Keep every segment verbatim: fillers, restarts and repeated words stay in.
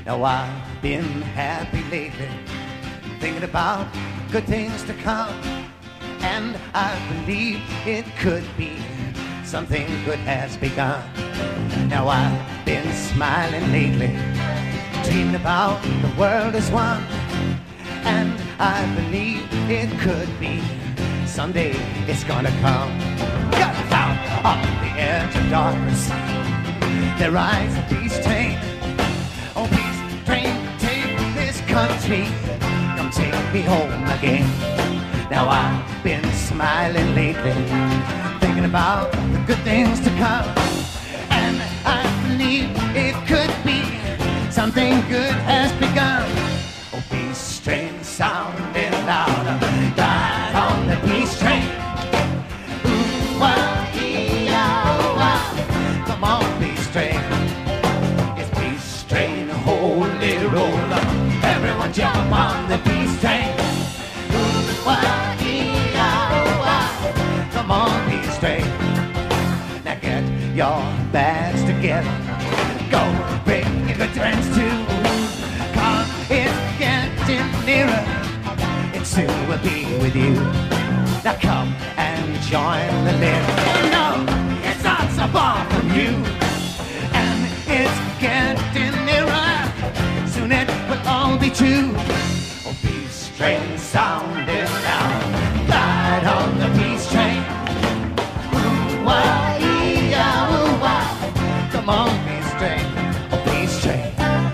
Now I've been happy lately, thinking about good things to come, and I believe it could be something good has begun. Now I've been smiling lately, dreaming about the world as one, and I believe it could be someday it's gonna come. Got out on the edge of darkness, there rides a peace train. Oh, peace train, take this country, come take me home again. Now I've been smiling lately, thinking about the good things to come, and I believe it could be something good has begun. Oh, peace train sounding louder, ride on the peace train. Ooh, wah, ee, ah, wah. Come on, peace train. It's peace train, holy roller. Everyone jump on the peace train. Ooh, wah, ee, ah, wah. Come on, peace train. Now get your bags together, go bring your good friends too, 'cause it's getting nearer, it soon will be with you. Now come and join the live. Oh no, it's not so far from you, and it's getting nearer, soon it will all be true. Oh, peace train sounding loud, ride on the peace train. Ooh, wah, ee, ah, ooh, wah. Come on, peace train, oh, peace train.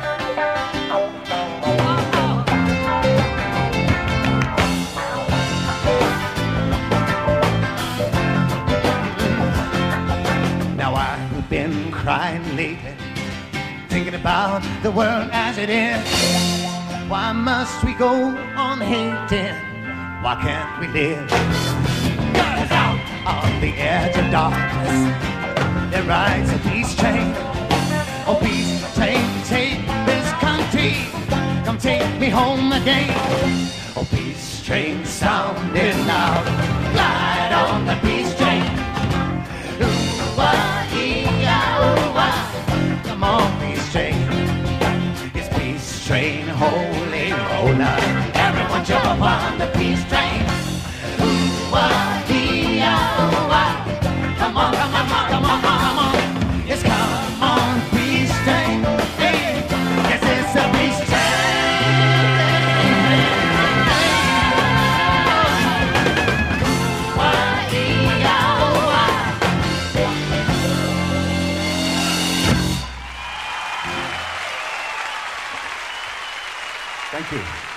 Now I've been crying lately, thinking about the world as it is. Why must we go on hating? Why can't we live? Cause out on the edge of darkness, there rides a peace train. Oh, peace train, take this country, come take me home again. Oh, peace train sounding loud, ride on the peace train. Ooh, wah, ee, ah, ooh, wah. Come on, peace train. It's peace train, holy roller. Everyone jump on the peace train. Ooh, wah, ee, ah, ooh, wah. Come on, come on, come on, come on. Yes, come on, peace train. Hey, yes, it's a peace train. Ooh, wah, ee, ah, ooh, wah. Thank you.